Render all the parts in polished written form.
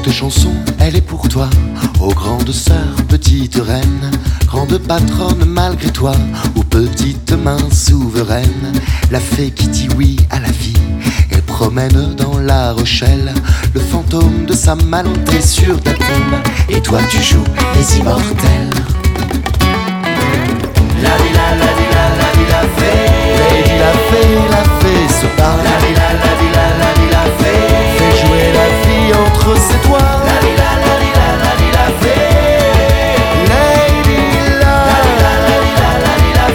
Cette chanson, elle est pour toi, ô grande sœur, petite reine, grande patronne malgré toi, ô petite main souveraine, la fée qui dit oui à la vie, et promène dans la Rochelle le fantôme de sa malentée sur ta tombe, et toi tu joues les immortels. La vie, la vie, la fée. La fée se parle. La vie, la fée. Fait jouer la vie entre ses doigts. La vie, la fée. Lady La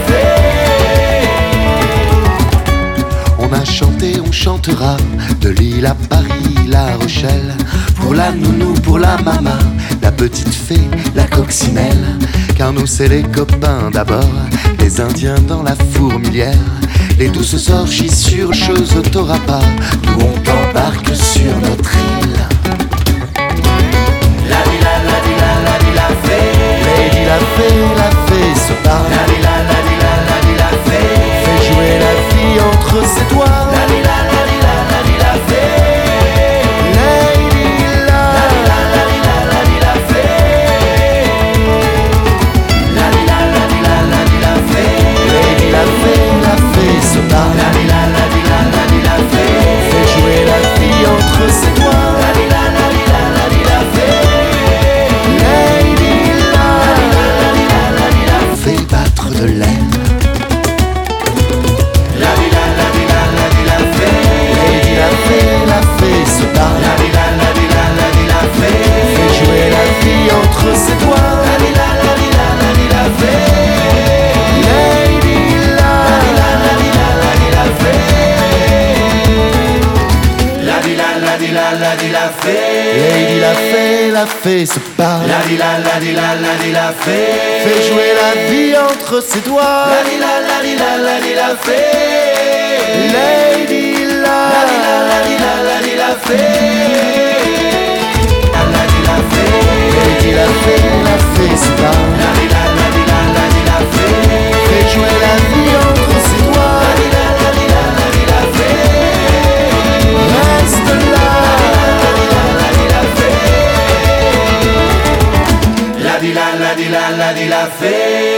fée. On a chanté, on chantera de Lille à Paris, La Rochelle. Pour la nounou, pour la maman, la petite fée, la coccinelle. Car nous c'est les copains d'abord, les Indiens dans la fourmilière, les douces orgies sur choses t'auras pas, nous on t'embarque sur notre île. La vie, la fée. Lady la fée se parle. La vie, la fée. Fait jouer la vie entre ses doigts. La vie, la fée. La fée se parle. La fée. Fait jouer la vie entre ses doigts. La vie, la fée. Lady la fait battre de l'aile. La vie, la fée. Lady la fée se parle. La vie, la fée. Fait jouer la vie entre ses doigts. La vie, la fée. La fée. La fée se parle. La vie, la fée. Fait jouer la vie entre ses doigts. La vie, la fée. Lady La fée. la fée se parle. La vie, la fée. Fait jouer la vie entre ses doigts. La fée. Reste là. La vie, la fée.